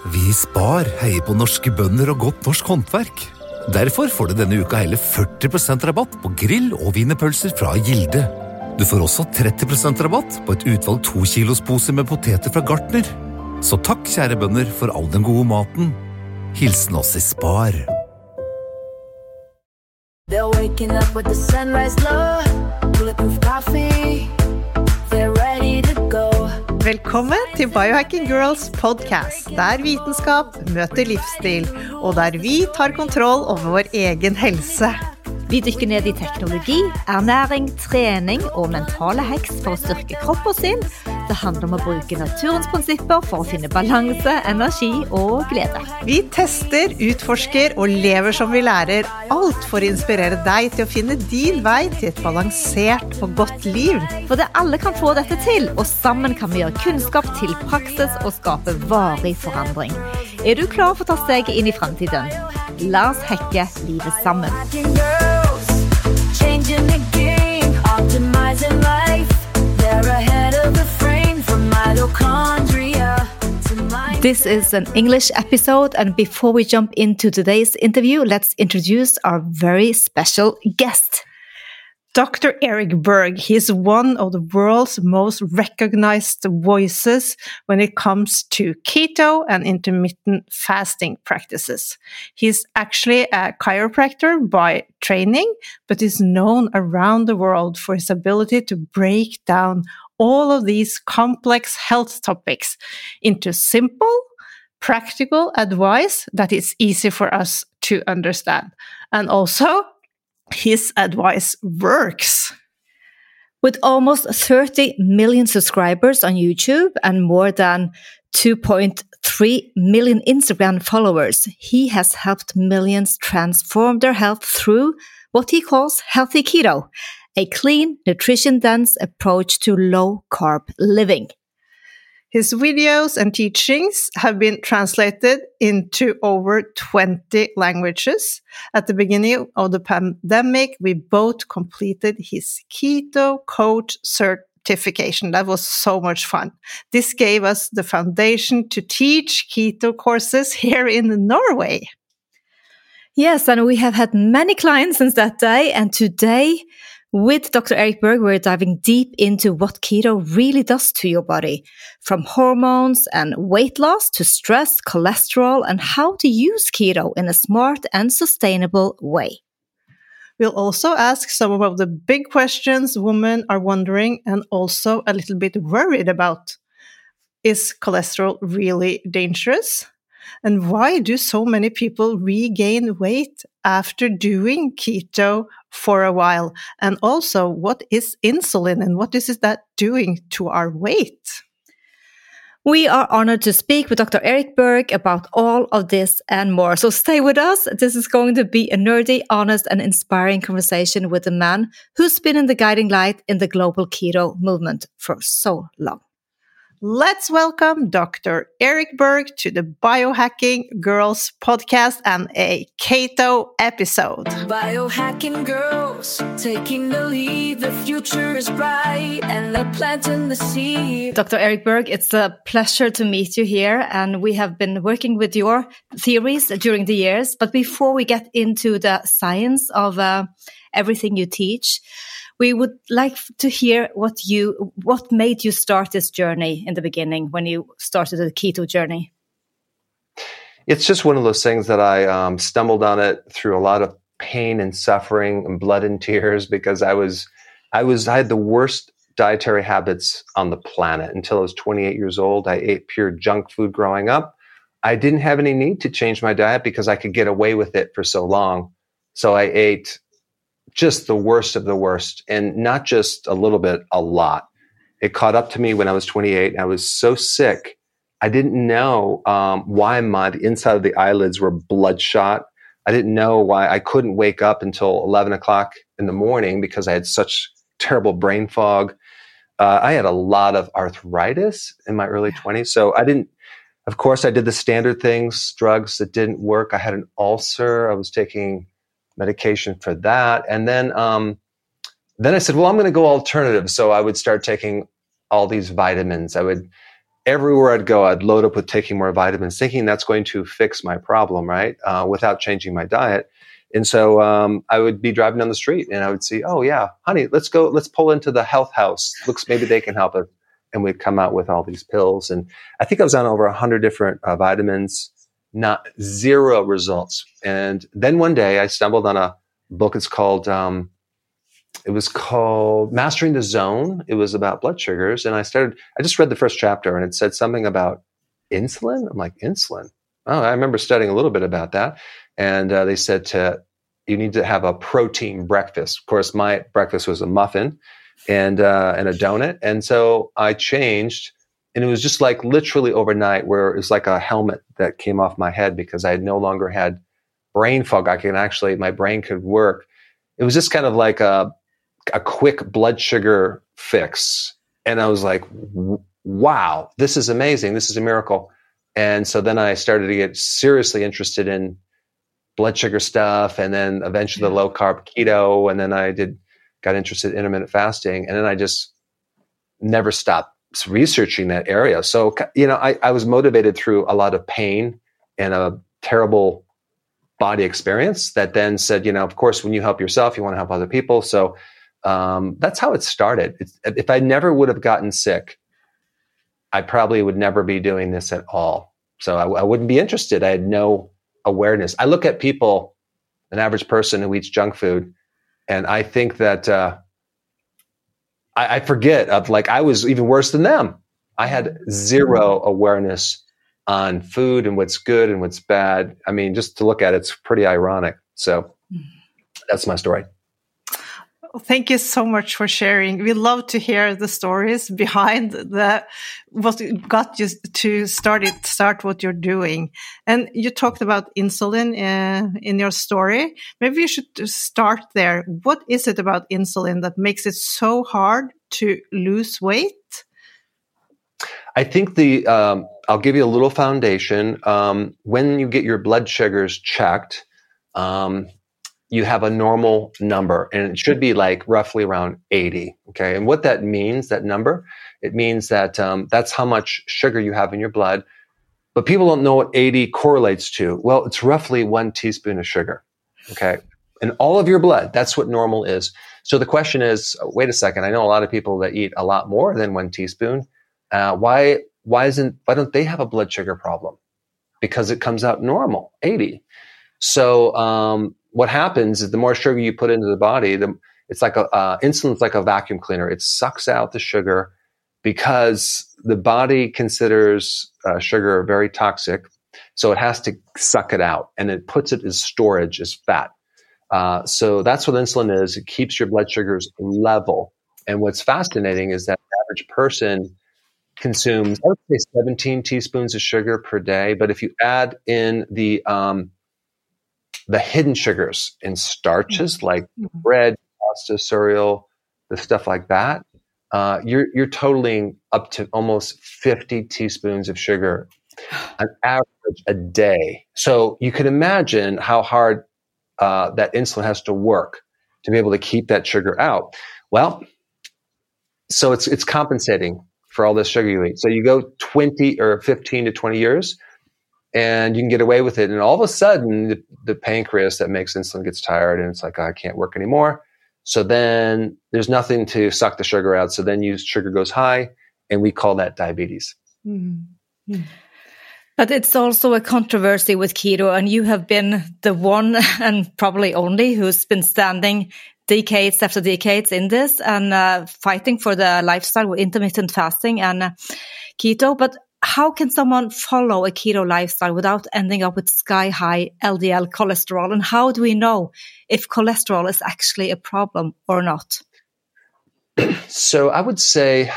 Vi i Spar heier på norske bønder og godt norsk håndverk. Derfor får du denne uka hele 40% rabatt på grill og wienerpølser fra Gilde. Du får også 30% rabatt på et utvalg 2 kilos poser med poteter fra Gartner. Så takk, kjære bønder, for all den gode maten. Hilsen oss i Spar. They're waking up with the sunrise glow, bulletproof coffee, they're ready to go. Velkommen til Biohacking Girls podcast, der vitenskap møter livsstil, og der vi tar kontroll over vår egen helse. Vi dykker ned i teknologi, ernæring, trening og mentale hacks for å styrke kropp og sinn. Det handler om å bruke naturens prinsipper for å finne balanse, energi og glede. Vi tester, utforsker og lever som vi lærer, alt for å inspirere deg til å finne din vei til et balansert og godt liv. For det alle kan få dette til, og sammen kan vi gjøre kunnskap til praksis og skape varig forandring. Er du klar for å ta steget inn i fremtiden? La oss hacke livet sammen. Changing the game, optimizing life, they're ahead of the frame from mitochondria to my... This is an English episode, and before we jump into today's interview, let's introduce our very special guest. Dr. Eric Berg, he's one of the world's most recognized voices when it comes to keto and intermittent fasting practices. He's actually a chiropractor by training, but is known around the world for his ability to break down all of these complex health topics into simple, practical advice that is easy for us to understand. And also, his advice works. With almost 30 million subscribers on YouTube and more than 2.3 million Instagram followers, he has helped millions transform their health through what he calls healthy keto, a clean, nutrition-dense approach to low-carb living. His videos and teachings have been translated into over 20 languages. At the beginning of the pandemic, we both completed his Keto Coach certification. That was so much fun. This gave us the foundation to teach keto courses here in Norway. Yes, and we have had many clients since that day, and today, with Dr. Eric Berg, we're diving deep into what keto really does to your body, from hormones and weight loss to stress, cholesterol, and how to use keto in a smart and sustainable way. We'll also ask some of the big questions women are wondering and also a little bit worried about. Is cholesterol really dangerous? And why do so many people regain weight after doing keto for a while? And also, what is insulin and what is that doing to our weight? We are honored to speak with Dr. Eric Berg about all of this and more. So stay with us. This is going to be a nerdy, honest, and inspiring conversation with a man who's been in the guiding light in the global keto movement for so long. Let's welcome Dr. Eric Berg to the Biohacking Girls podcast and a keto episode. Biohacking girls, taking the lead, the future is bright, and they're planting the seed. Dr. Eric Berg, it's a pleasure to meet you here, and we have been working with your theories during the years. But before we get into the science of everything you teach, we would like to hear what made you start this journey in the beginning when you started the keto journey. It's just one of those things that I stumbled on it through a lot of pain and suffering and blood and tears because I had the worst dietary habits on the planet until I was 28 years old. I ate pure junk food growing up. I didn't have any need to change my diet because I could get away with it for so long. So I ate just the worst of the worst, and not just a little bit, a lot. It caught up to me when I was 28. I was so sick. I didn't know why the inside of the eyelids were bloodshot. I didn't know why I couldn't wake up until 11 o'clock in the morning because I had such terrible brain fog. I had a lot of arthritis in my early 20s. So I did the standard things, drugs that didn't work. I had an ulcer. I was taking medication for that. And then I said, well, I'm going to go alternative. So I would start taking all these vitamins. I would everywhere I'd go, I'd load up with taking more vitamins, thinking that's going to fix my problem, right? Without changing my diet. And so I would be driving down the street and I would see, oh yeah, honey, let's pull into the health house. Looks, maybe they can help us. And we'd come out with all these pills. And I think I was on over 100 different vitamins, not zero results. And then one day I stumbled on a book. It's called, it was called Mastering the Zone. It was about blood sugars. And I just read the first chapter and it said something about insulin. I'm like, insulin? Oh, I remember studying a little bit about that. And they said you need to have a protein breakfast. Of course, my breakfast was a muffin and a donut. And so I changed, and it was just like literally overnight, where it was like a helmet that came off my head because I no longer had brain fog. My brain could work. It was just kind of like a quick blood sugar fix. And I was like, wow, this is amazing. This is a miracle. And so then I started to get seriously interested in blood sugar stuff, and then eventually the low carb keto. And then I got interested in intermittent fasting. And then I just never stopped researching that area. So, I was motivated through a lot of pain and a terrible body experience that then said, of course, when you help yourself, you want to help other people. So that's how it started. If I never would have gotten sick, I probably would never be doing this at all. So I wouldn't be interested. I had no awareness. I look at people, an average person who eats junk food, and I think that I forget of, like, I was even worse than them. I had zero awareness on food and what's good and what's bad. I mean, just to look at it, it's pretty ironic. So that's my story. Thank you so much for sharing. We love to hear the stories behind what got you to start what you're doing. And you talked about insulin in your story. Maybe you should start there. What is it about insulin that makes it so hard to lose weight? I think I'll give you a little foundation. When you get your blood sugars checked, you have a normal number, and it should be like roughly around 80. Okay. And what that means, that number, it means that that's how much sugar you have in your blood. But people don't know what 80 correlates to. Well, it's roughly 1 teaspoon of sugar. Okay. In all of your blood, that's what normal is. So the question is, wait a second. I know a lot of people that eat a lot more than 1 teaspoon. Why don't they have a blood sugar problem? Because it comes out normal, 80. So, what happens is the more sugar you put into the body, it's like insulin's like a vacuum cleaner. It sucks out the sugar because the body considers sugar very toxic. So it has to suck it out, and it puts it as storage, as fat. So that's what insulin is. It keeps your blood sugars level. And what's fascinating is that the average person consumes, I would say, 17 teaspoons of sugar per day. But if you add in the hidden sugars in starches like bread, pasta, cereal, the stuff like that, you're totaling up to almost 50 teaspoons of sugar on average a day. So you can imagine how hard that insulin has to work to be able to keep that sugar out. Well, so it's compensating for all this sugar you eat. So you go 20 or 15 to 20 years, and you can get away with it. And all of a sudden, the pancreas that makes insulin gets tired, and it's like, I can't work anymore. So then there's nothing to suck the sugar out. So then sugar goes high, and we call that diabetes. Mm-hmm. But it's also a controversy with keto, and you have been the one and probably only who's been standing decades after decades in this and fighting for the lifestyle with intermittent fasting and keto. But how can someone follow a keto lifestyle without ending up with sky-high LDL cholesterol? And how do we know if cholesterol is actually a problem or not? So I would say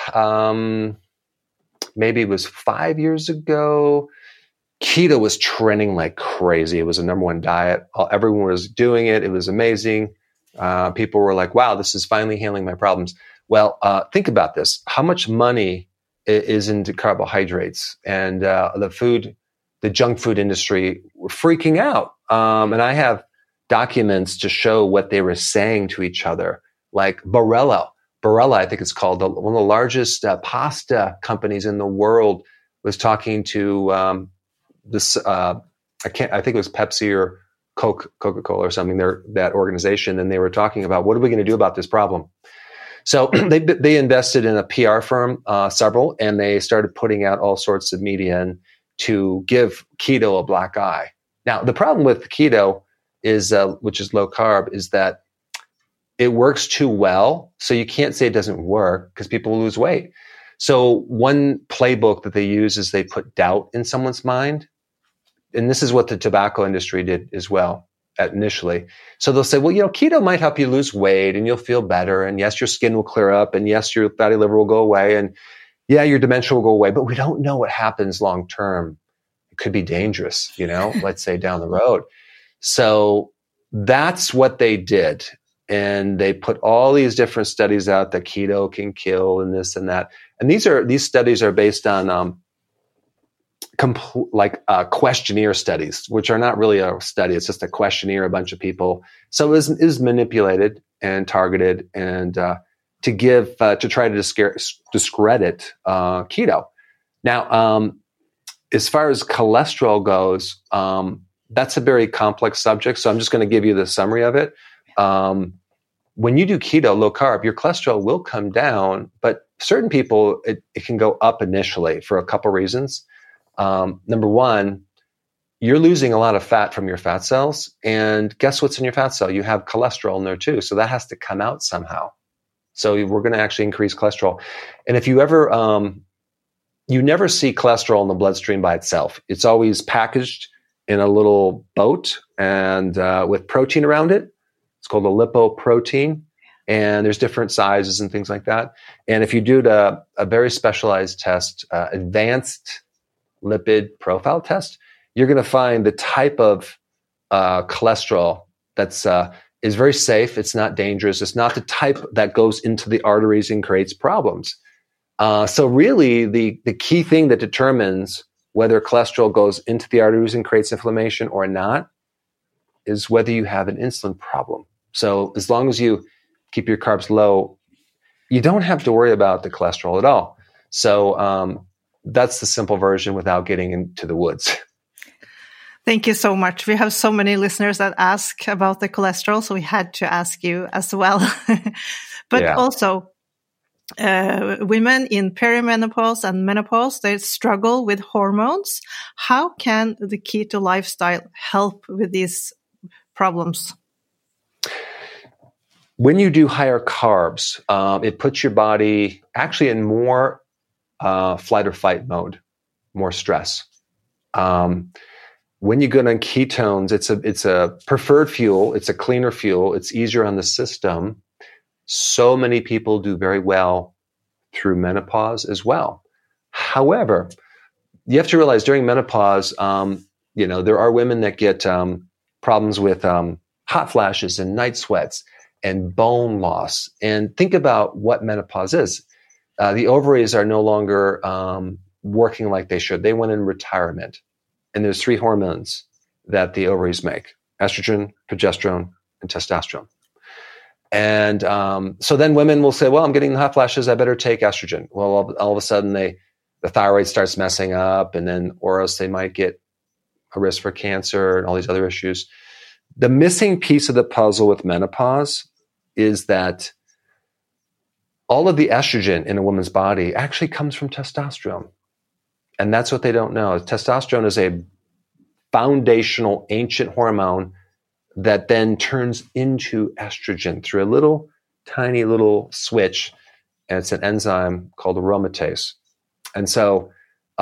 maybe it was 5 years ago, keto was trending like crazy. It was the number one diet. Everyone was doing it. It was amazing. People were like, wow, this is finally healing my problems. Well, think about this. How much money is into carbohydrates, and the junk food industry were freaking out. And I have documents to show what they were saying to each other, like Barilla, I think it's called, one of the largest pasta companies in the world, was talking to this. I think it was Pepsi or Coca-Cola or something. That organization, and they were talking about what are we going to do about this problem. So they invested in a PR firm, several, and they started putting out all sorts of media and to give keto a black eye. Now, the problem with keto is, which is low carb, is that it works too well. So you can't say it doesn't work because people lose weight. So one playbook that they use is they put doubt in someone's mind. And this is what the tobacco industry did as well initially. So they'll say, well, keto might help you lose weight and you'll feel better. And yes, your skin will clear up. And yes, your fatty liver will go away. And yeah, your dementia will go away. But we don't know what happens long term. It could be dangerous, let's say down the road. So that's what they did. And they put all these different studies out that keto can kill and this and that. And these studies are based on questionnaire studies, which are not really a study. It's just a questionnaire, a bunch of people. So it was manipulated and targeted and to try to discredit keto. Now, as far as cholesterol goes, that's a very complex subject. So I'm just going to give you the summary of it. When you do keto, low carb, your cholesterol will come down, but certain people, it can go up initially for a couple reasons. Number one, you're losing a lot of fat from your fat cells. And guess what's in your fat cell? You have cholesterol in there too. So that has to come out somehow. So we're going to actually increase cholesterol. And if you ever, you never see cholesterol in the bloodstream by itself. It's always packaged in a little boat and with protein around it. It's called a lipoprotein, and there's different sizes and things like that. And if you do a very specialized test, advanced lipid profile test, you're going to find the type of cholesterol that's is very safe. It's not dangerous. It's not the type that goes into the arteries and creates problems. So really, the key thing that determines whether cholesterol goes into the arteries and creates inflammation or not is whether you have an insulin problem. So as long as you keep your carbs low, you don't have to worry about the cholesterol at all. So that's the simple version without getting into the woods. Thank you so much. We have so many listeners that ask about the cholesterol, so we had to ask you as well. But also, women in perimenopause and menopause, they struggle with hormones. How can the keto lifestyle help with these problems? When you do higher carbs, it puts your body actually in more flight or fight mode, more stress. When you go on ketones, it's a preferred fuel. It's a cleaner fuel. It's easier on the system. So many people do very well through menopause as well. However, you have to realize during menopause, there are women that get problems with hot flashes and night sweats and bone loss. And think about what menopause is. The ovaries are no longer working like they should. They went in retirement. And there's 3 hormones that the ovaries make: estrogen, progesterone, and testosterone. And so then women will say, well, I'm getting the hot flashes, I better take estrogen. Well, all of a sudden the thyroid starts messing up, or else they might get a risk for cancer and all these other issues. The missing piece of the puzzle with menopause is that all of the estrogen in a woman's body actually comes from testosterone. And that's what they don't know. Testosterone is a foundational ancient hormone that then turns into estrogen through a tiny little switch. And it's an enzyme called aromatase. And so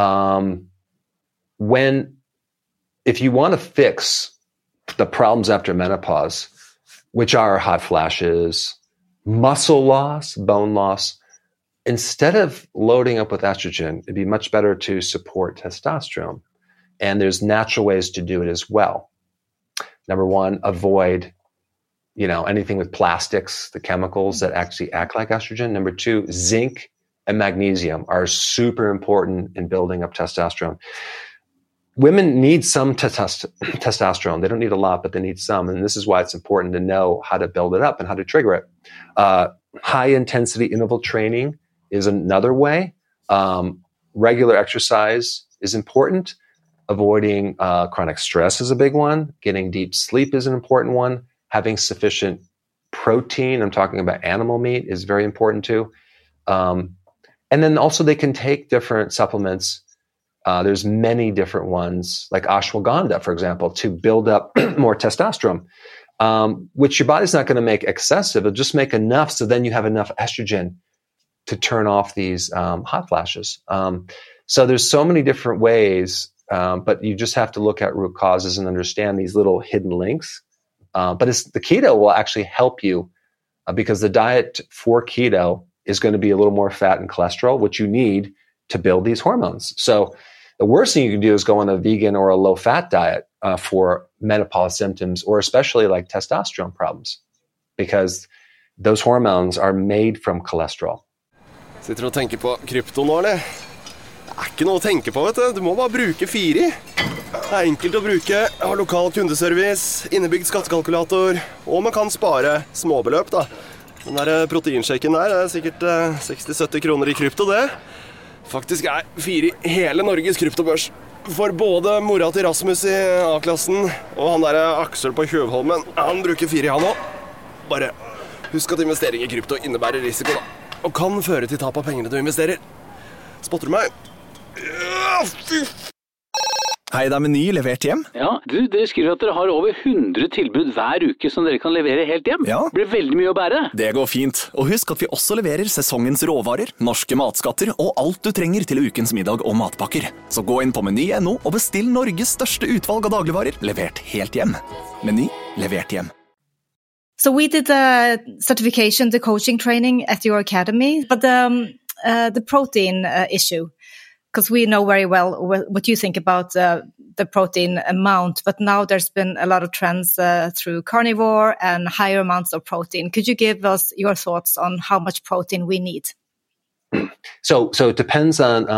if you want to fix the problems after menopause, which are hot flashes, muscle loss, bone loss, instead of loading up with estrogen, it'd be much better to support testosterone. And there's natural ways to do it as well. Number one, avoid, anything with plastics, the chemicals that actually act like estrogen. Number 2, zinc and magnesium are super important in building up testosterone. Women need some testosterone. They don't need a lot, but they need some. And this is why it's important to know how to build it up and how to trigger it. High intensity interval training is another way. regular exercise is important. Avoiding chronic stress is a big one. Getting deep sleep is an important one. Having sufficient protein, I'm talking about animal meat, is very important too. And then also they can take different supplements. There's many different ones, like ashwagandha, for example, to build up more testosterone, which your body's not going to make excessive. It'll just make enough so then you have enough estrogen to turn off these hot flashes. So there's so many different ways, but you just have to look at root causes and understand these little hidden links. But the keto will actually help you because the diet for keto is going to be a little more fat and cholesterol, which you need to build these hormones. So the worst thing you can do is go on a vegan or a low-fat diet for menopause symptoms, or especially like testosterone problems, because those hormones are made from cholesterol. Sitter du og tenker på krypto nå, eller? Det er ikke noe å tenke på, vet du. Du må bare bruke Firi. Det er enkelt å bruke, har lokal kundeservice, innebygd skattekalkulator, og man kan spare småbeløp, da. Den der proteinshaken der er sikkert 60-70 kroner i krypto, det. Faktisk er Firi hele Norges kryptobørs. For både mora til Rasmus i A-klassen og han der Aksel på Kjøvholmen, han bruker Firi han også. Bare husk at investering i krypto innebærer risiko, da. Og kan føre til tap av pengene du investerer. Spotter du meg? Ja, fy f... Hei, det er Meny levert hjem. Ja, dere skriver at dere har over 100 tilbud hver uke som dere kan levere helt hjem. Ja. Det blir veldig mye å bære. Det går fint. Og husk at vi også leverer sesongens råvarer, norske matskatter og alt du trenger til ukens middag og matpakker. Så gå inn på Meny.no og bestill Norges største utvalg av dagligvarer, levert helt hjem. Meny levert hjem. So we did the certification, the coaching training at your academy, but the protein issue, because we know very well what you think about the protein amount, but now there's been a lot of trends through carnivore and higher amounts of protein. Could you give us your thoughts on how much protein we need? So it depends on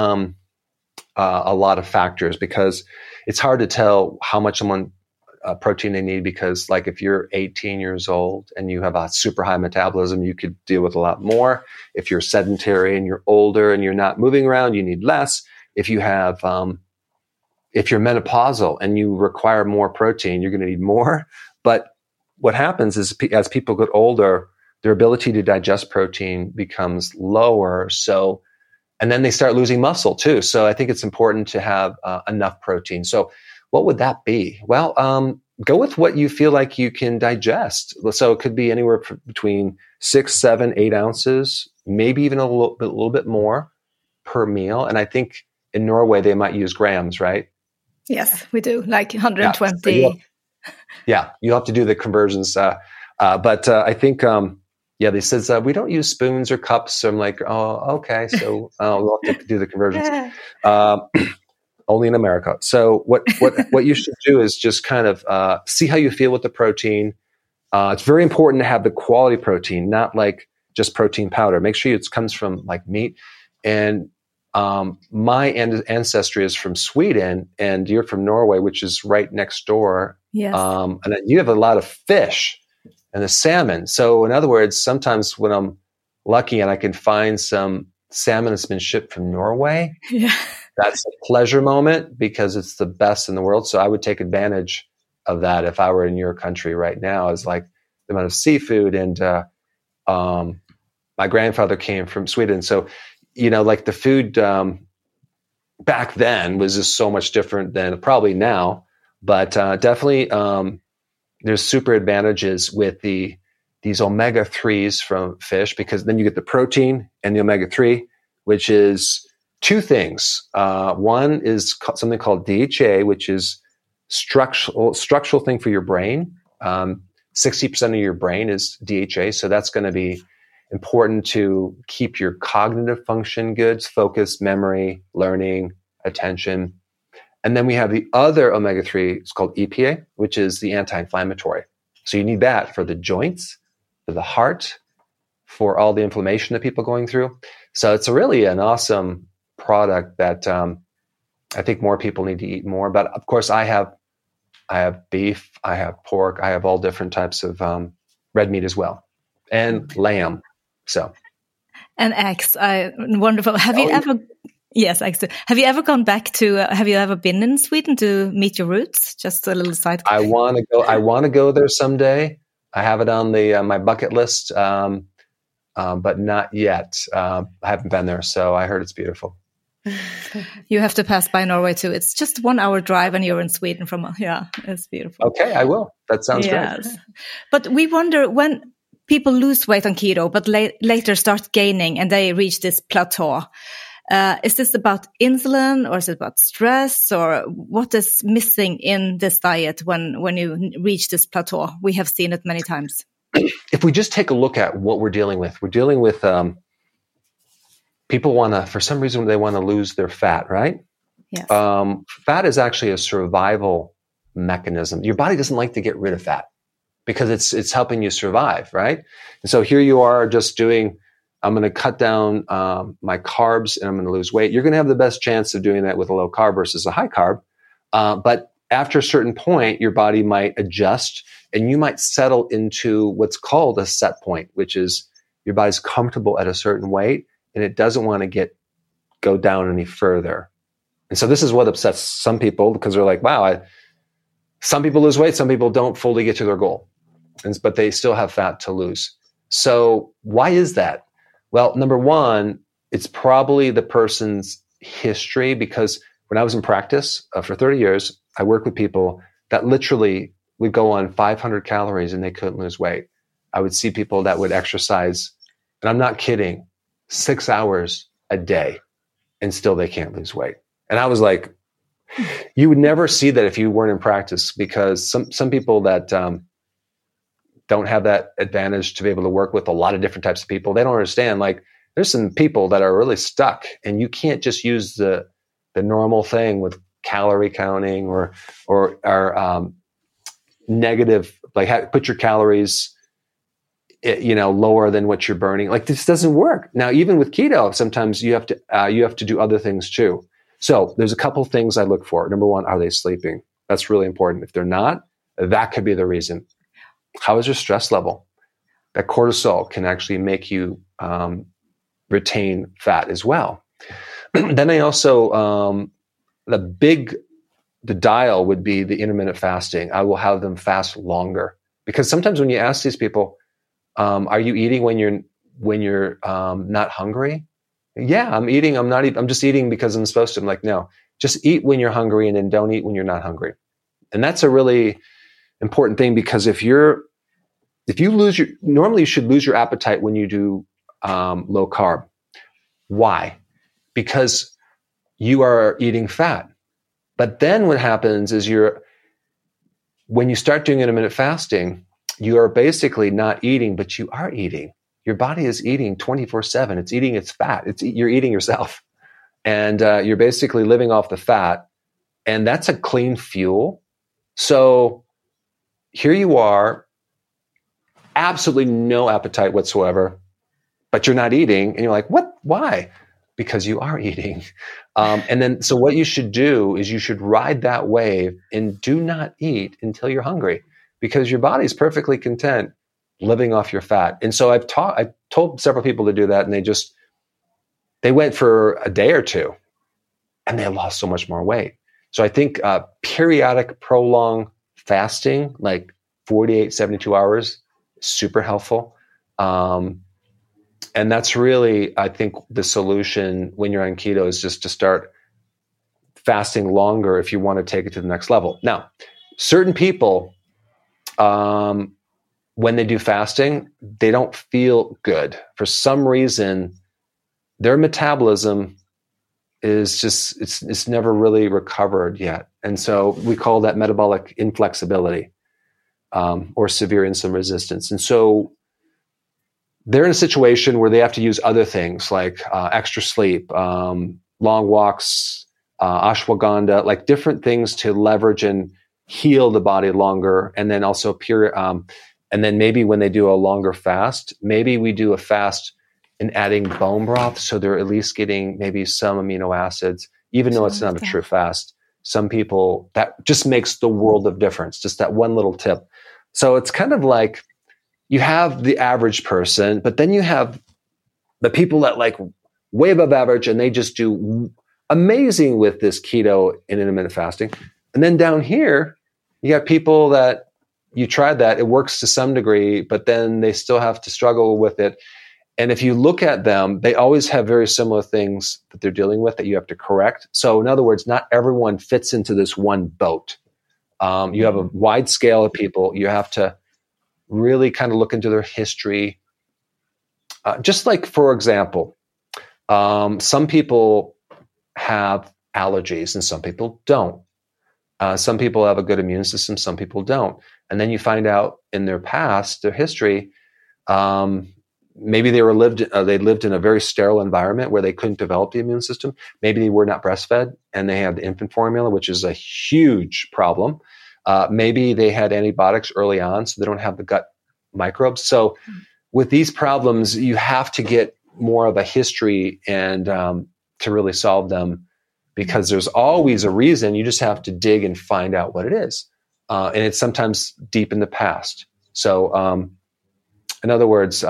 a lot of factors, because it's hard to tell how much protein they need, because like if you're 18 years old and you have a super high metabolism, you could deal with a lot more. If you're sedentary and you're older and you're not moving around, you need less. If you have, if you're menopausal and you require more protein, you're going to need more. But what happens is as people get older, their ability to digest protein becomes lower. So, and then they start losing muscle too. So I think it's important to have enough protein. So what would that be? Well, go with what you feel like you can digest. So it could be anywhere between 6, 7, 8 ounces, maybe even a little bit more per meal. And I think in Norway, they might use grams, right? Yes, we do, like 120. Yeah, you'll have to do the conversions. But I think, they said, we don't use spoons or cups. So I'm like, oh, okay. So we'll have to do the conversions. Only in America. So what you should do is just kind of see how you feel with the protein. It's very important to have the quality protein, not like just protein powder. Make sure it comes from like meat. And my ancestry is from Sweden, and you're from Norway, which is right next door. Yes. And you have a lot of fish and the salmon. So in other words, sometimes when I'm lucky and I can find some salmon that's been shipped from Norway, that's a pleasure moment because it's the best in the world. So I would take advantage of that if I were in your country right now, is like the amount of seafood. And my grandfather came from Sweden. So, like the food back then was just so much different than probably now. But definitely there's super advantages with these omega-3s from fish, because then you get the protein and the omega-3, which is two things. One is something called DHA, which is structural thing for your brain. 60% of your brain is DHA, so that's going to be important to keep your cognitive function good, focus, memory, learning, attention. And then we have the other omega-3, it's called EPA, which is the anti-inflammatory. So you need that for the joints, for the heart, for all the inflammation that people are going through. So it's really an awesome product that I think more people need to eat more. But of course, I have beef, I have pork, I have all different types of red meat as well, and lamb. So, and eggs, wonderful. Have you ever Yes, actually. Have you ever gone back to? Have you ever been in Sweden to meet your roots? Just a little side. I want to go. I want to go there someday. I have it on the my bucket list, but not yet. I haven't been there, so I heard it's beautiful. You have to pass by Norway too. It's just 1 hour drive, and you're in Sweden from. Yeah, it's beautiful. Okay, I will. That sounds great. But we wonder when people lose weight on keto, but later start gaining, and they reach this plateau. Is this about insulin, or is it about stress, or what is missing in this diet when you reach this plateau? We have seen it many times. If we just take a look at what we're dealing with people for some reason, they want to lose their fat, right? Yes. Fat is actually a survival mechanism. Your body doesn't like to get rid of fat because it's helping you survive, right? And so here you are just doing, I'm going to cut down my carbs and I'm going to lose weight. You're going to have the best chance of doing that with a low carb versus a high carb. But after a certain point, your body might adjust and you might settle into what's called a set point, which is your body's comfortable at a certain weight and it doesn't want to go down any further. And so this is what upsets some people because they're like, wow, some people lose weight, some people don't fully get to their goal, but they still have fat to lose. So why is that? Well, number one, it's probably the person's history, because when I was in practice for 30 years, I worked with people that literally would go on 500 calories and they couldn't lose weight. I would see people that would exercise, and I'm not kidding, 6 hours a day, and still they can't lose weight. And I was like, you would never see that if you weren't in practice, because some people that don't have that advantage to be able to work with a lot of different types of people, they don't understand. Like, there's some people that are really stuck, and you can't just use the normal thing with calorie counting or negative, like put your calories, lower than what you're burning. Like, this doesn't work. Now, even with keto, sometimes you have to do other things too. So there's a couple things I look for. Number one, are they sleeping? That's really important. If they're not, that could be the reason. How is your stress level? That cortisol can actually make you retain fat as well. Then I also, the dial would be the intermittent fasting. I will have them fast longer, because sometimes when you ask these people, are you eating when you're not hungry? Yeah, I'm eating. I'm just eating because I'm supposed to. I'm like, no, just eat when you're hungry, and then don't eat when you're not hungry. And that's a really important thing, because normally you should lose your appetite when you do low carb. Why? Because you are eating fat. But then what happens is when you start doing intermittent fasting, you are basically not eating, but you are eating. Your body is eating 24/7. It's eating its fat. You're eating yourself. And you're basically living off the fat. And that's a clean fuel. So here you are, absolutely no appetite whatsoever, but you're not eating. And you're like, what? Why? Because you are eating. And then, so what you should do is you should ride that wave and do not eat until you're hungry, because your body's perfectly content living off your fat. And so I've told several people to do that, and they went for a day or two and they lost so much more weight. So I think periodic prolonged fasting, like 48, 72 hours, super helpful. And that's really, I think, the solution when you're on keto, is just to start fasting longer if you want to take it to the next level. Now, certain people, when they do fasting, they don't feel good. For some reason, their metabolism is just, it's never really recovered yet. And so we call that metabolic inflexibility, or severe insulin resistance. And so they're in a situation where they have to use other things like extra sleep, long walks, ashwagandha, like different things to leverage and heal the body longer. And then also and then maybe when they do a longer fast, maybe we do a fast in adding bone broth, so they're at least getting maybe some amino acids, even though it's not a true fast. Some people, that just makes the world of difference, just that one little tip. So it's kind of like, you have the average person, but then you have the people that like way above average, and they just do amazing with this keto and intermittent fasting. And then down here, you got people that you tried that, it works to some degree, but then they still have to struggle with it. And if you look at them, they always have very similar things that they're dealing with that you have to correct. So in other words, not everyone fits into this one boat. You have a wide scale of people. You have to really kind of look into their history. Just like, for example, some people have allergies and some people don't. Some people have a good immune system, some people don't. And then you find out in their past, their history, maybe they lived in a very sterile environment where they couldn't develop the immune system. Maybe they were not breastfed and they had the infant formula, which is a huge problem. Maybe they had antibiotics early on, so they don't have the gut microbes. So with these problems, you have to get more of a history and to really solve them, because there's always a reason. You just have to dig and find out what it is. And it's sometimes deep in the past. So in other words,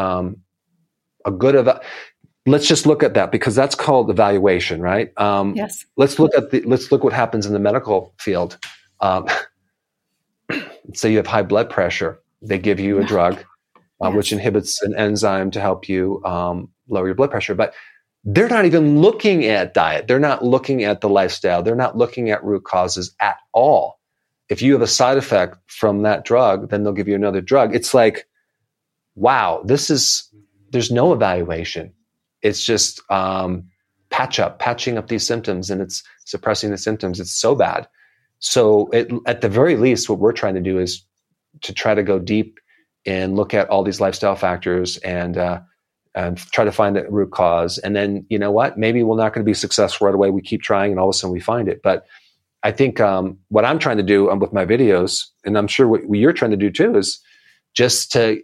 let's just look at that, because that's called evaluation, right? Yes. Let's look what happens in the medical field. Say you have high blood pressure. They give you a drug, which inhibits an enzyme to help you lower your blood pressure. But they're not even looking at diet. They're not looking at the lifestyle. They're not looking at root causes at all. If you have a side effect from that drug, then they'll give you another drug. It's like, wow, there's no evaluation. It's just patching up these symptoms, and it's suppressing the symptoms. It's so bad. So at the very least, what we're trying to do is to try to go deep and look at all these lifestyle factors and try to find the root cause. And then, you know what? Maybe we're not going to be successful right away. We keep trying, and all of a sudden we find it. But I think what I'm trying to do with my videos, and I'm sure what you're trying to do too, is just to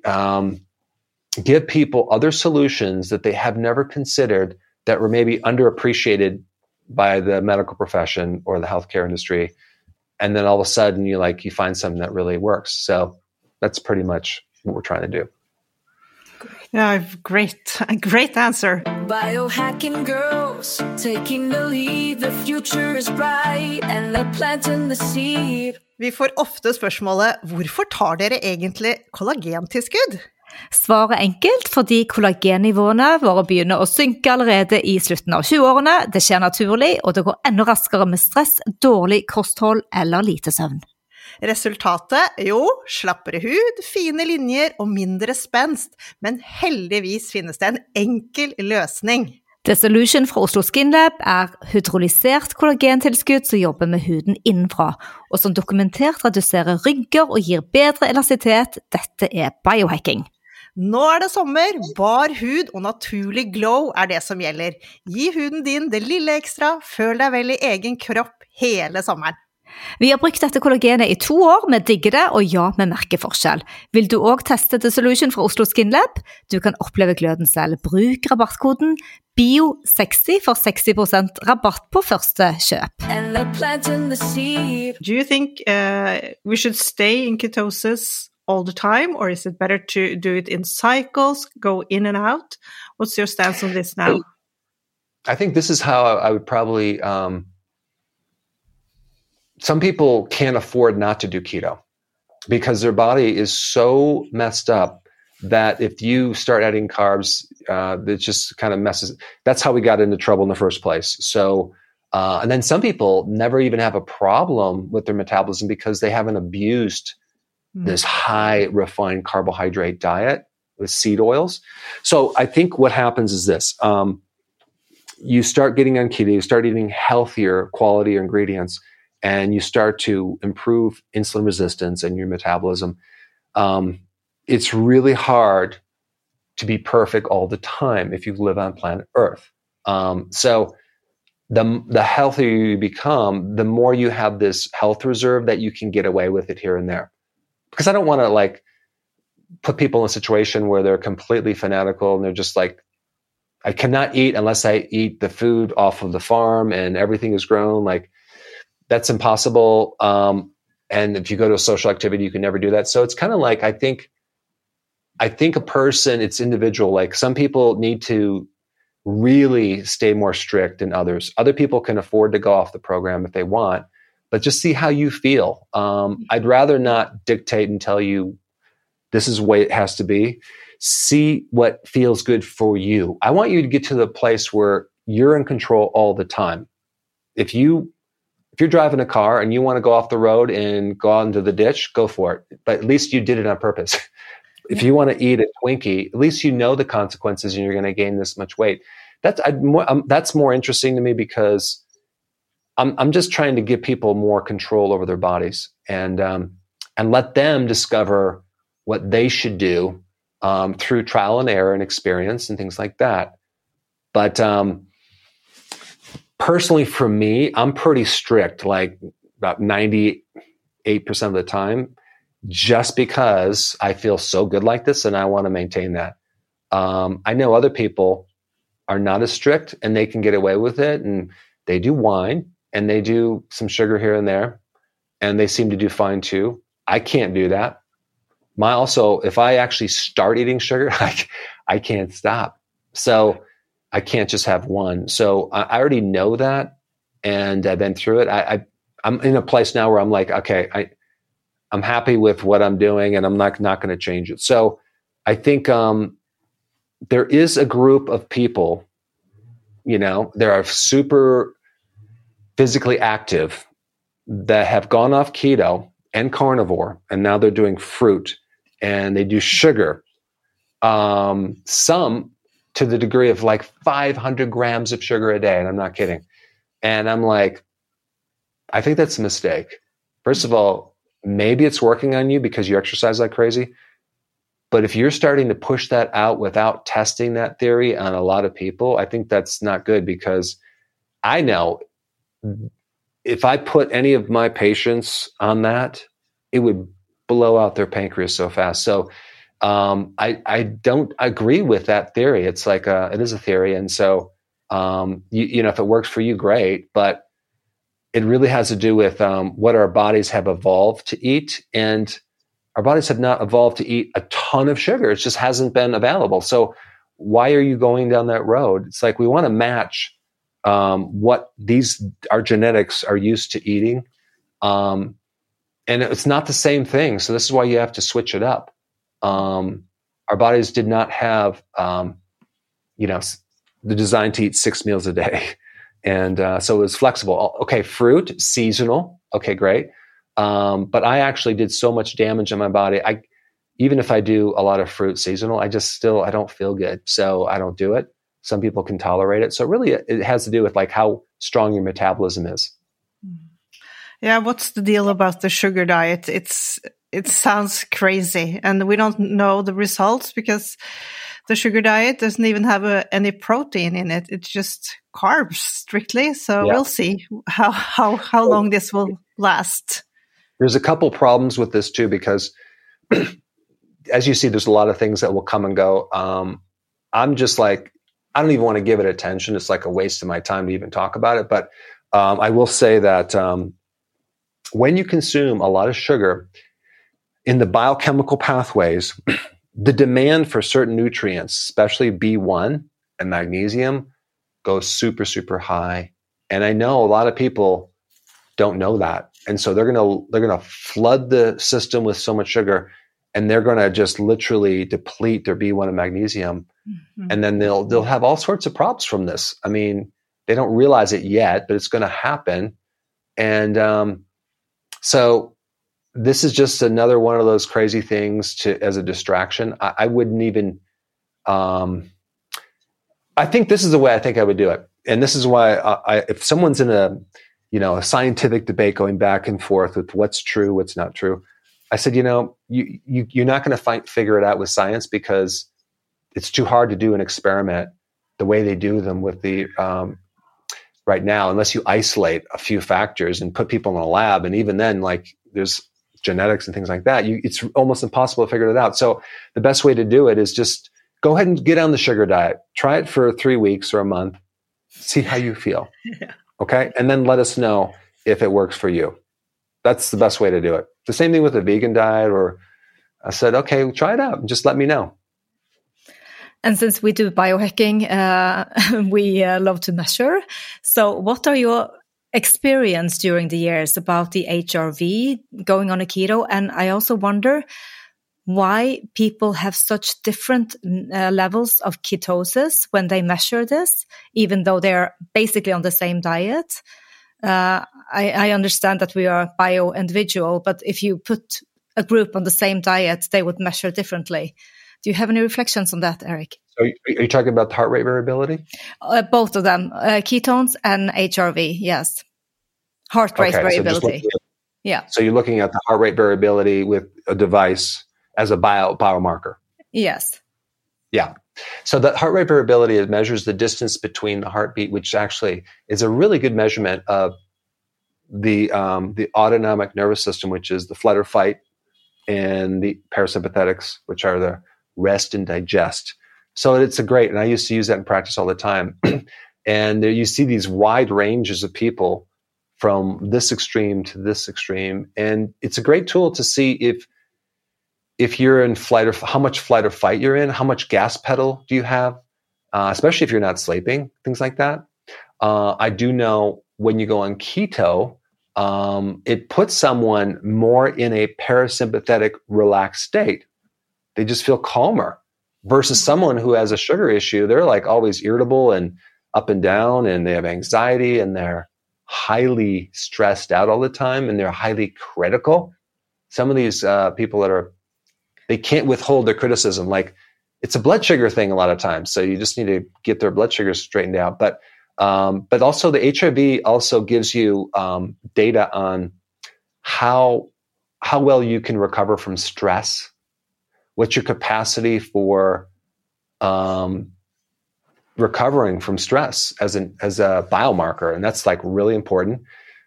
give people other solutions that they have never considered, that were maybe underappreciated by the medical profession or the healthcare industry. And then all of a sudden you find something that really works. So that's pretty much what we're trying to do. Yeah, a great answer. Biohacking girls taking the lead. The future is bright and they're planting the seed. Vi får ofte spørsmålet, hvorfor tar dere egentlig kollagentilskudd? Svaret er enkelt, fordi kollagennivåene våre begynner å synke allerede i slutten av 20-årene. Det skjer naturlig, og det går enda raskere med stress, dårlig kosthold eller lite søvn. Resultatet? Jo, slappere hud, fine linjer og mindre spenst, men heldigvis finnes det en enkel løsning. The Solution fra Oslo Skin Lab er hydrolysert kollagentilskudd som jobber med huden innenfra, og som dokumentert reduserer rynker og gir bedre elastisitet. Dette er biohacking. Nå er det sommer, bar hud og naturlig glow er det som gjelder. Gi huden din det lille ekstra, føl deg vel i egen kropp hele sommeren. Vi har brukt dette kollagenet i 2 år, vi digger det, og ja, vi merker forskjell. Vil du også teste The Solution fra Oslo Skin Lab? Du kan oppleve gløden selv. Bruk rabattkoden BIO60 for 60% rabatt på første kjøp. Do you think we should stay in ketosis all the time, or is it better to do it in cycles, go in and out? What's your stance on this now? I think this is how I would probably... some people can't afford not to do keto because their body is so messed up that if you start adding carbs, it just kind of messes. That's how we got into trouble in the first place. So, and then some people never even have a problem with their metabolism because they haven't abused this high refined carbohydrate diet with seed oils. So I think what happens is this. You start getting on keto, you start eating healthier quality ingredients, and you start to improve insulin resistance and your metabolism. It's really hard to be perfect all the time if you live on planet Earth. So the healthier you become, the more you have this health reserve that you can get away with it here and there. Because I don't want to put people in a situation where they're completely fanatical and they're just like, I cannot eat unless I eat the food off of the farm and everything is grown. That's impossible. And if you go to a social activity, you can never do that. So it's kind of like, I think a person, it's individual. Some people need to really stay more strict than others. Other people can afford to go off the program if they want, but just see how you feel. I'd rather not dictate and tell you this is the way it has to be. See what feels good for you. I want you to get to the place where you're in control all the time. If you're driving a car and you want to go off the road and go out into the ditch, go for it. But at least you did it on purpose. If you want to eat a Twinkie, at least you know the consequences and you're going to gain this much weight. That's more interesting to me because I'm just trying to give people more control over their bodies and let them discover what they should do through trial and error and experience and things like that. But personally, for me, I'm pretty strict, like about 98% of the time, just because I feel so good like this and I want to maintain that. I know other people are not as strict and they can get away with it, and they do wine and they do some sugar here and there, and they seem to do fine too. I can't do that. If I actually start eating sugar, I can't stop. So I can't just have one. So I already know that, and I've been through it. I'm in a place now where I'm like, okay, I'm happy with what I'm doing, and I'm not going to change it. So I think there is a group of people, that are super physically active that have gone off keto and carnivore, and now they're doing fruit and they do sugar. Some to the degree of like 500 grams of sugar a day. And I'm not kidding. And I'm like, I think that's a mistake. First of all, maybe it's working on you because you exercise like crazy. But if you're starting to push that out without testing that theory on a lot of people, I think that's not good, because I know if I put any of my patients on that, it would blow out their pancreas so fast. So I don't agree with that theory. It's like it is a theory. And so, if it works for you, great. But it really has to do with what our bodies have evolved to eat. And our bodies have not evolved to eat a ton of sugar. It just hasn't been available. So why are you going down that road? It's like we want to match what our genetics are used to eating. And it's not the same thing. So this is why you have to switch it up. Our bodies did not have, the design to eat 6 meals a day. And so it was flexible. Okay, fruit, seasonal. Okay, great. But I actually did so much damage in my body. Even if I do a lot of fruit seasonal, I don't feel good. So I don't do it. Some people can tolerate it. So really it has to do with like how strong your metabolism is. Yeah, what's the deal about the sugar diet? It sounds crazy, and we don't know the results because the sugar diet doesn't even have any protein in it. It's just carbs strictly. So We'll see how long this will last. There's a couple problems with this too, because as you see, there's a lot of things that will come and go. I'm just like, I don't even want to give it attention. It's like a waste of my time to even talk about it. But I will say that when you consume a lot of sugar in the biochemical pathways, the demand for certain nutrients, especially B1 and magnesium, goes super, super high. And I know a lot of people don't know that. And so they're going to flood the system with so much sugar, and they're going to just literally deplete their B1 and magnesium. Mm-hmm. And then they'll have all sorts of problems from this. I mean, they don't realize it yet, but it's going to happen. And so this is just another one of those crazy things as a distraction. I wouldn't even, I think this is the way I think I would do it. And this is why if someone's in a scientific debate going back and forth with what's true, what's not true, I said, you're not going to figure it out with science, because it's too hard to do an experiment the way they do them with the right now, unless you isolate a few factors and put people in a lab. And even then, like, there's genetics and things like that. It's almost impossible to figure it out. So the best way to do it is just go ahead and get on the sugar diet. Try it for 3 weeks or a month. See how you feel. Yeah. Okay. And then let us know if it works for you. That's the best way to do it. The same thing with a vegan diet, or I said, okay, try it out and just let me know. And since we do biohacking, we love to measure. So what are your experience during the years about the HRV going on a keto? And I also wonder why people have such different levels of ketosis when they measure this, even though they're basically on the same diet. I understand that we are bio-individual, but if you put a group on the same diet, they would measure differently. Do you have any reflections on that, Eric? So are you talking about the heart rate variability? Both of them, ketones and HRV, yes. Heart rate variability. So you're looking at the heart rate variability with a device as a biomarker. Yes. Yeah. So the heart rate variability, it measures the distance between the heartbeat, which actually is a really good measurement of the autonomic nervous system, which is the flight or fight, and the parasympathetics, which are the rest and digest. So it's and I used to use that in practice all the time. And there you see these wide ranges of people from this extreme to this extreme. And it's a great tool to see if you're in flight or how much flight or fight you're in, how much gas pedal do you have, especially if you're not sleeping, things like that. I do know when you go on keto, it puts someone more in a parasympathetic, relaxed state. They just feel calmer versus someone who has a sugar issue. They're like always irritable and up and down, and they have anxiety, and they're highly stressed out all the time, and they're highly critical. Some of these people they can't withhold their criticism. Like, it's a blood sugar thing a lot of times. So you just need to get their blood sugars straightened out. But also the HRV also gives you data on how well you can recover from stress. What's your capacity for recovering from stress as a biomarker? And that's like really important.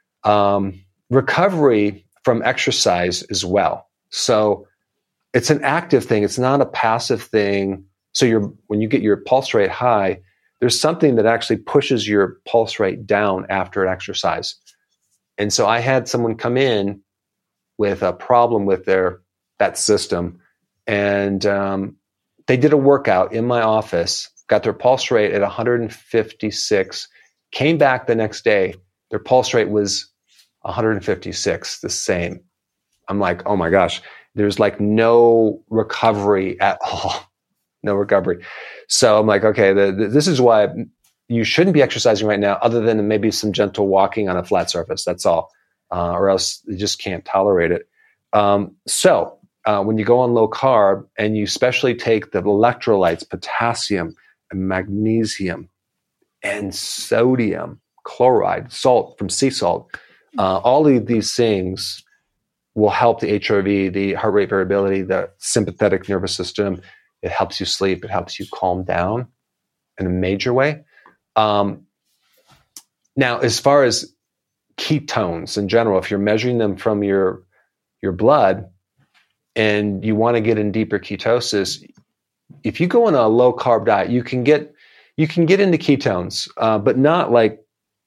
Recovery from exercise as well. So it's an active thing. It's not a passive thing. So when you get your pulse rate high, there's something that actually pushes your pulse rate down after an exercise. And so I had someone come in with a problem with that system, and they did a workout in my office, got their pulse rate at 156, came back the next day, their pulse rate was 156, the same. I'm like, oh my gosh. There's like no recovery at all. No recovery. So I'm like, okay, this is why you shouldn't be exercising right now, other than maybe some gentle walking on a flat surface. That's all. Or else you just can't tolerate it. So when you go on low carb and you especially take the electrolytes, potassium and magnesium and sodium, chloride, salt from sea salt, all of these things will help the HRV, the heart rate variability, the sympathetic nervous system. It helps you sleep. It helps you calm down in a major way. Now, as far as ketones in general, if you're measuring them from your blood and you want to get in deeper ketosis, if you go on a low carb diet, you can get into ketones, but not like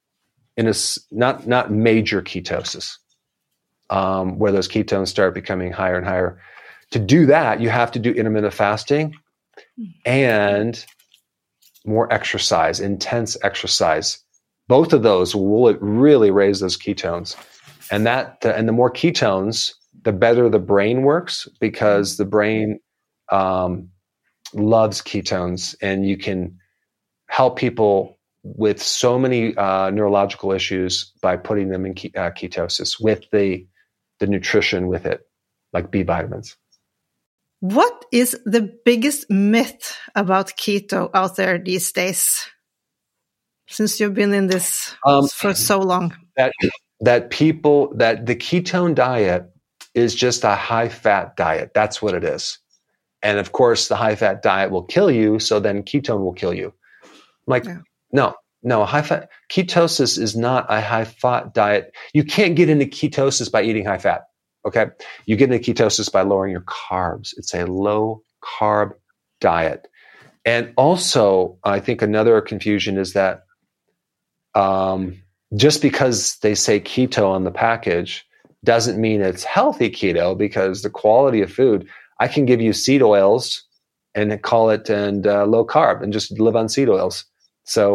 not major ketosis. Where those ketones start becoming higher and higher. To do that, you have to do intermittent fasting and more exercise, intense exercise. Both of those will really raise those ketones. And the more ketones, the better the brain works, because the brain loves ketones, and you can help people with so many neurological issues by putting them in ketosis with the nutrition with it, like B vitamins. What is the biggest myth about keto out there these days? Since you've been in this for so long, that the ketone diet is just a high fat diet. That's what it is. And of course, the high fat diet will kill you. So then ketone will kill you. Like, no, high fat ketosis is not a high fat diet. You can't get into ketosis by eating high fat. Okay. You get into ketosis by lowering your carbs. It's a low carb diet. And also, I think another confusion is that just because they say keto on the package doesn't mean it's healthy keto, because the quality of food, I can give you seed oils and call it and low carb and just live on seed oils. So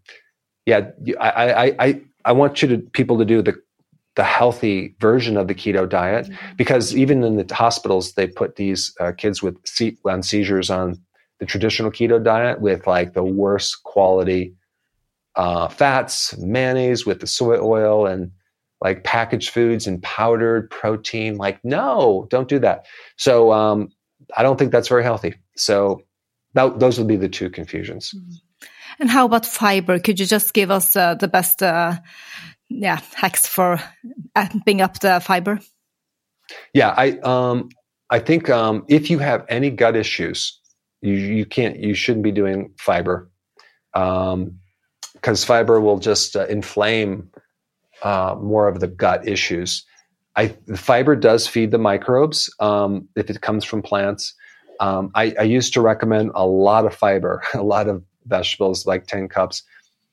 I want people to do the healthy version of the keto diet, because even in the hospitals they put these kids with seizures on the traditional keto diet with like the worst quality fats, mayonnaise with the soy oil, and like packaged foods and powdered protein. Like, no, don't do that. So I don't think that's very healthy. So those would be the two confusions. And how about fiber? Could you just give us the best hacks for amping up the fiber? Yeah, I think if you have any gut issues, you shouldn't be doing fiber, because fiber will just inflame more of the gut issues. The fiber does feed the microbes if it comes from plants. I used to recommend a lot of fiber, a lot of vegetables, like 10 cups.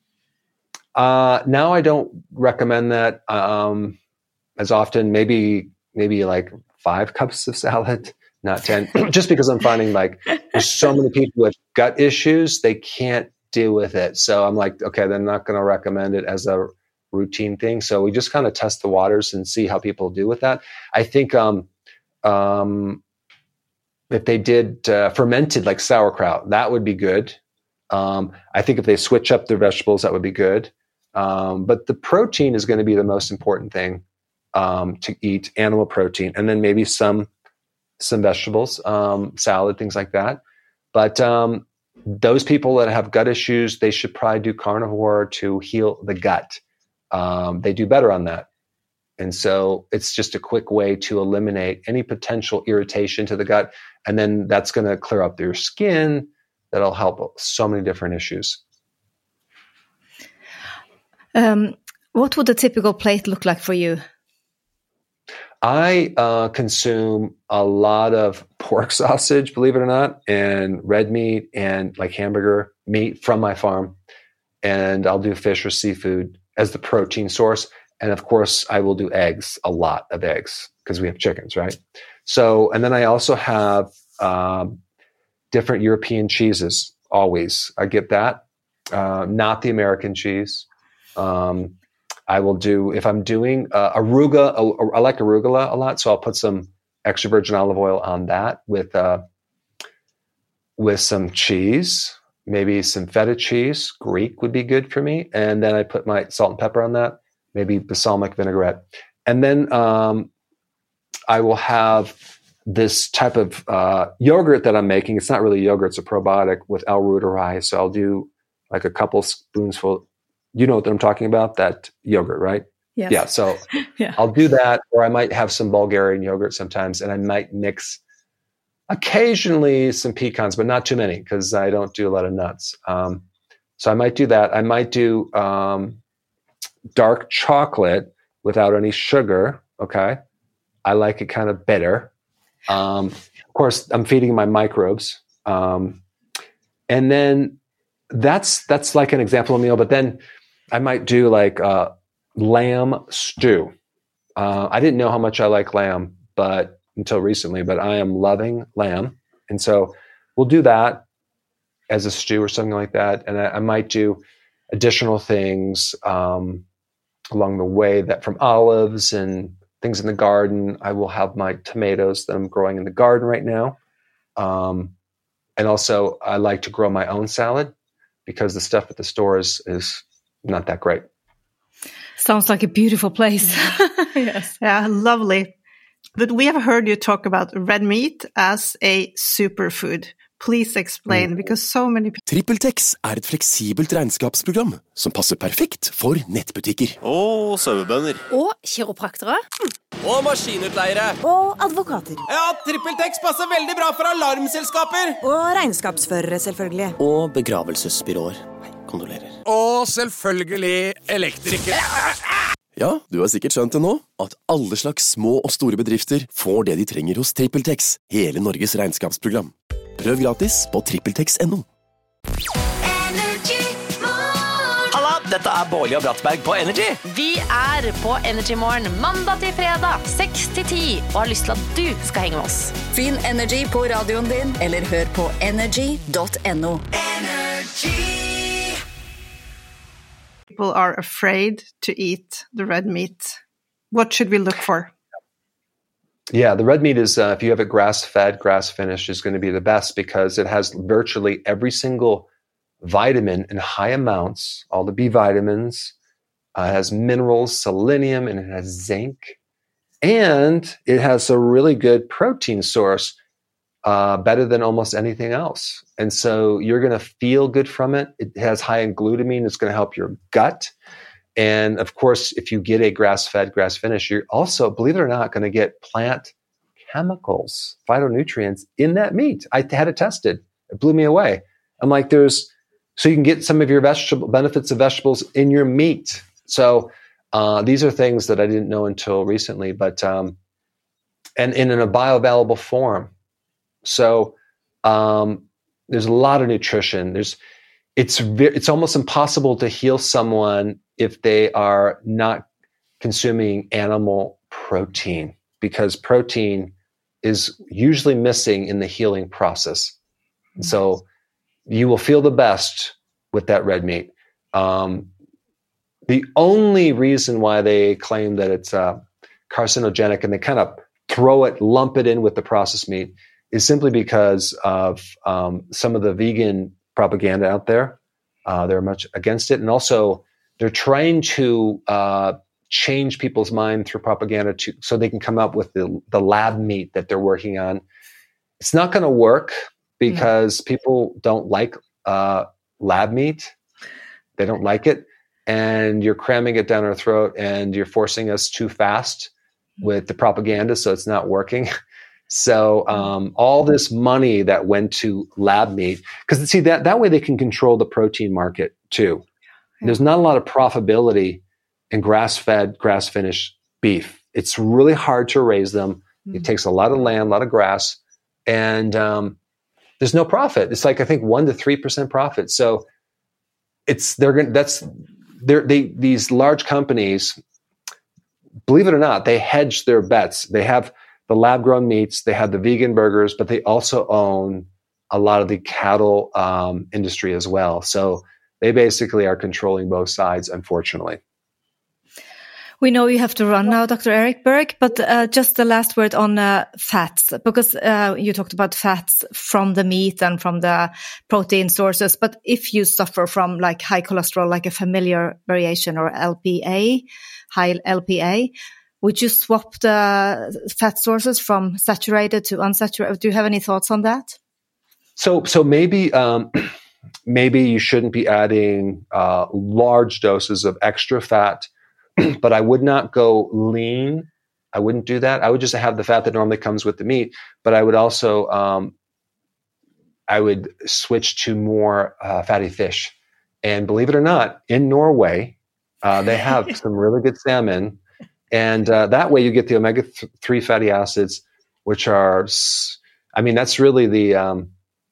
Now I don't recommend that as often. Maybe like 5 cups of salad, not 10, just because I'm finding like there's so many people with gut issues, they can't deal with it. So I'm like, okay, they're not going to recommend it as a routine thing. So we just kind of test the waters and see how people do with that. I think if they did fermented like sauerkraut, that would be good. I think if they switch up their vegetables, that would be good. But the protein is going to be the most important thing to eat, animal protein, and then maybe some vegetables, salad, things like that. But those people that have gut issues, they should probably do carnivore to heal the gut. They do better on that. And so it's just a quick way to eliminate any potential irritation to the gut. And then that's going to clear up your skin. That'll help so many different issues. What would a typical plate look like for you? I consume a lot of pork sausage, believe it or not, and red meat and like hamburger meat from my farm. And I'll do fish or seafood as the protein source. And of course, I will do eggs, a lot of eggs, because we have chickens, right? So, and then I also have different European cheeses, always. I get that, not the American cheese. I will do, if I'm doing arugula, I like arugula a lot, so I'll put some extra virgin olive oil on that with some cheese, maybe some feta cheese. Greek would be good for me. And then I put my salt and pepper on that, maybe balsamic vinaigrette. And then I will have this type of yogurt that I'm making. It's not really yogurt, it's a probiotic with L-reuteri. So I'll do like a couple spoonsful. You know what I'm talking about? That yogurt, right? Yes. Yeah. So yeah. I'll do that, or I might have some Bulgarian yogurt sometimes, and I might mix occasionally some pecans, but not too many because I don't do a lot of nuts. So I might do that. I might do dark chocolate without any sugar. Okay. I like it kind of bitter. Of course, I'm feeding my microbes. And then that's like an example of a meal, but then I might do like lamb stew. I didn't know how much I like lamb, but until recently, but I am loving lamb. And so we'll do that as a stew or something like that. And I might do additional things along the way, that from olives and things in the garden. I will have my tomatoes that I'm growing in the garden right now. And also I like to grow my own salad because the stuff at the stores is not that great. Sounds like a beautiful place. Yes. Yeah, lovely. But we have heard you talk about red meat as a superfood. Please explain, because so many people... TrippelTex et fleksibelt regnskapsprogram som passer perfekt for nettbutikker. Og sauebønder. Og kiropraktere. Og maskinutleiere. Og advokater. Ja, TrippelTex passer veldig bra for alarmselskaper. Og regnskapsførere, selvfølgelig. Og begravelsesbyråer. Kondolerer. Og selvfølgelig elektrikere. Ja, du har sikkert skjønt det nå, at alle slags små og store bedrifter får det de trenger hos TrippelTex, hele Norges regnskapsprogram. Prøv gratis på trippeltex.no. Halla, dette Dette Bårli og Brattberg på Energy. Vi på Energy Morgen mandag til fredag 6 til 10 og har lyst til at du skal henge med oss. Finn Energy på radioen din, eller hør på energy.no. People are afraid to eat the red meat. What should we look for? Yeah, the red meat is, if you have it grass-fed, grass-finished, is going to be the best because it has virtually every single vitamin in high amounts, all the B vitamins, it has minerals, selenium, and it has zinc. And it has a really good protein source, better than almost anything else. And so you're going to feel good from it. It has high in glutamine. It's going to help your gut. And of course, if you get a grass-fed, grass-finished, you're also, believe it or not, going to get plant chemicals, phytonutrients in that meat. I had it tested. It blew me away. I'm like, so you can get some of your benefits of vegetables in your meat. So these are things that I didn't know until recently, but, and in a bioavailable form. So there's a lot of nutrition. It's almost impossible to heal someone if they are not consuming animal protein, because protein is usually missing in the healing process. And so you will feel the best with that red meat. The only reason why they claim that it's carcinogenic and they kind of lump it in with the processed meat is simply because of some of the vegan propaganda out there. They're much against it. And also they're trying to change people's mind through propaganda so they can come up with the lab meat that they're working on. It's not going to work because people don't like lab meat. They don't like it. And you're cramming it down our throat and you're forcing us too fast with the propaganda, so it's not working. So all this money that went to lab meat, because see that way they can control the protein market too. There's not a lot of profitability in grass-fed, grass-finished beef. It's really hard to raise them. It takes a lot of land, a lot of grass, and there's no profit. It's like I think 1% to 3% profit. So these large companies, believe it or not, they hedge their bets. They have the lab-grown meats, they have the vegan burgers, but they also own a lot of the cattle industry as well. So they basically are controlling both sides, unfortunately. We know you have to run now, Dr. Erik Berg, but just the last word on fats, because you talked about fats from the meat and from the protein sources. But if you suffer from like high cholesterol, like a familiar variation or LPA, high LPA, would you swap the fat sources from saturated to unsaturated? Do you have any thoughts on that? So maybe you shouldn't be adding large doses of extra fat, but I would not go lean. I wouldn't do that. I would just have the fat that normally comes with the meat, but I would also I would switch to more fatty fish. And believe it or not, in Norway, they have some really good salmon. And that way you get the omega-3 fatty acids, which are, that's really the,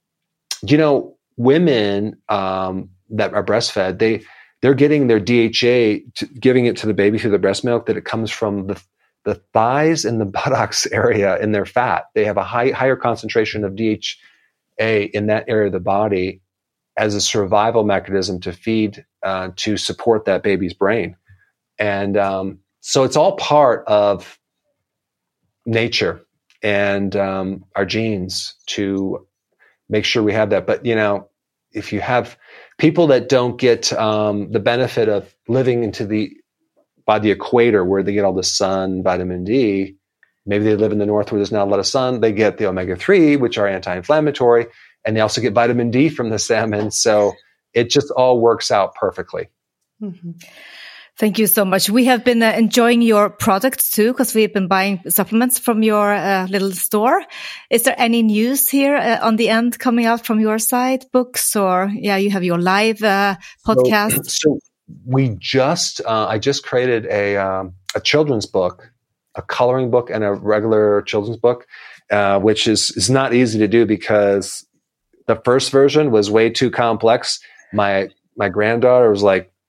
women that are breastfed, they're getting their DHA, giving it to the baby through the breast milk, that it comes from the thighs and the buttocks area in their fat. They have a higher concentration of DHA in that area of the body as a survival mechanism to feed, to support that baby's brain. And so it's all part of nature and our genes to make sure we have that. But, if you have people that don't get the benefit of living by the equator where they get all the sun, vitamin D, maybe they live in the north where there's not a lot of sun, they get the omega-3, which are anti-inflammatory, and they also get vitamin D from the salmon. So it just all works out perfectly. Mm-hmm. Thank you so much. We have been enjoying your products too, because we've been buying supplements from your little store. Is there any news here on the end coming out from your side, books, or you have your live podcast? So we I just created a children's book, a coloring book and a regular children's book, which is not easy to do because the first version was way too complex. My granddaughter was like,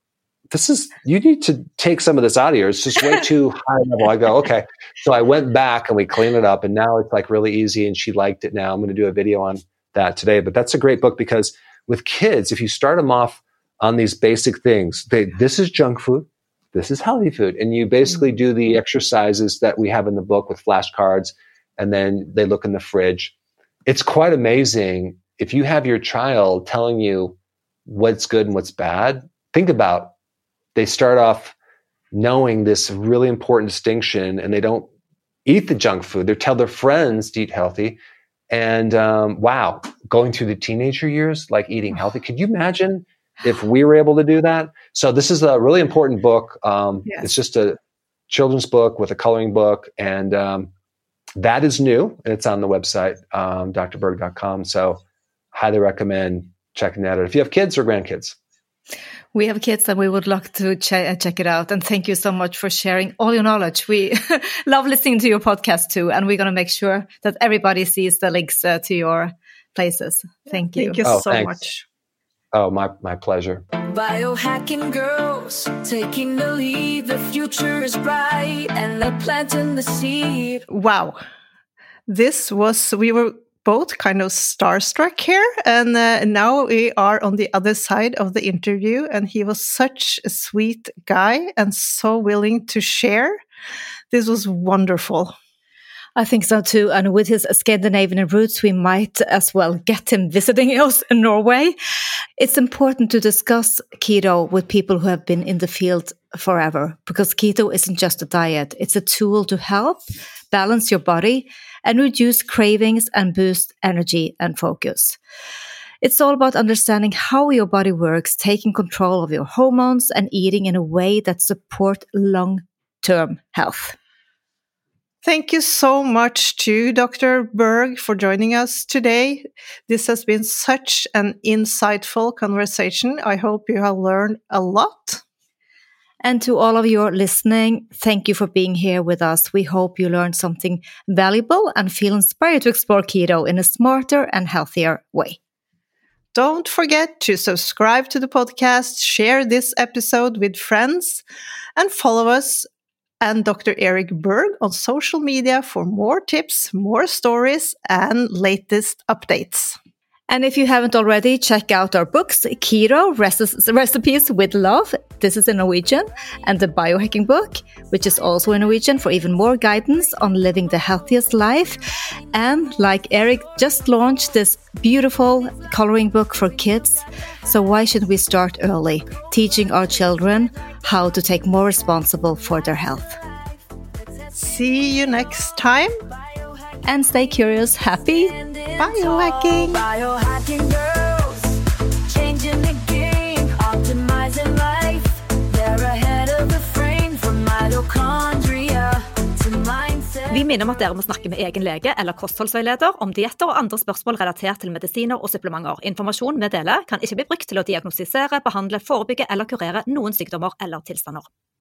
you need to take some of this out of here. It's just way too high level. I go, okay. So I went back and we cleaned it up and now it's like really easy and she liked it now. I'm going to do a video on that today, but that's a great book because with kids, if you start them off on these basic things, this is junk food, this is healthy food. And you basically do the exercises that we have in the book with flashcards and then they look in the fridge. It's quite amazing. If you have your child telling you what's good and what's bad, think about they start off knowing this really important distinction and they don't eat the junk food. They tell their friends to eat healthy. And wow, going through the teenager years, like eating healthy. Could you imagine if we were able to do that? So this is a really important book. Yes. It's just a children's book with a coloring book. And that is new. And it's on the website, drberg.com. So highly recommend checking that out if you have kids or grandkids. We have kids and we would love to check it out. And thank you so much for sharing all your knowledge. We love listening to your podcast too. And we're going to make sure that everybody sees the links to your places. Thank you. Thank you so much. Oh, my pleasure. Biohacking girls, taking the lead. The future is bright and they're planting the seed. Wow. We were both kind of starstruck here, and now we are on the other side of the interview, and he was such a sweet guy and so willing to share. This was wonderful. I think so too, and with his Scandinavian roots, we might as well get him visiting us in Norway. It's important to discuss keto with people who have been in the field forever, because keto isn't just a diet, it's a tool to help balance your body and reduce cravings and boost energy and focus. It's all about understanding how your body works, taking control of your hormones and eating in a way that supports long-term health. Thank you so much to Dr. Berg for joining us today. This has been such an insightful conversation. I hope you have learned a lot. And to all of you listening, thank you for being here with us. We hope you learned something valuable and feel inspired to explore keto in a smarter and healthier way. Don't forget to subscribe to the podcast, share this episode with friends, and follow us and Dr. Erik Berg on social media for more tips, more stories, and latest updates. And if you haven't already, check out our books, Keto Recipes with Love, this is in Norwegian, and the Biohacking book, which is also in Norwegian for even more guidance on living the healthiest life. And like Erik just launched this beautiful coloring book for kids. So why should we start early, teaching our children how to take more responsible for their health? See you next time. And stay curious. Happy biohacking! Biohacking girls, changing the game, optimizing life. They're ahead of the frame from mitochondria to mindset. Vi minner om at dere må snakke med egen lege eller kostholdsveileder om dietter og andre spørsmål relatert til medisiner og supplementer. Informasjon vi deler kan ikke bli brukt til å diagnostisere, behandle, forebygge eller kurere noen sykdommer eller tilstander.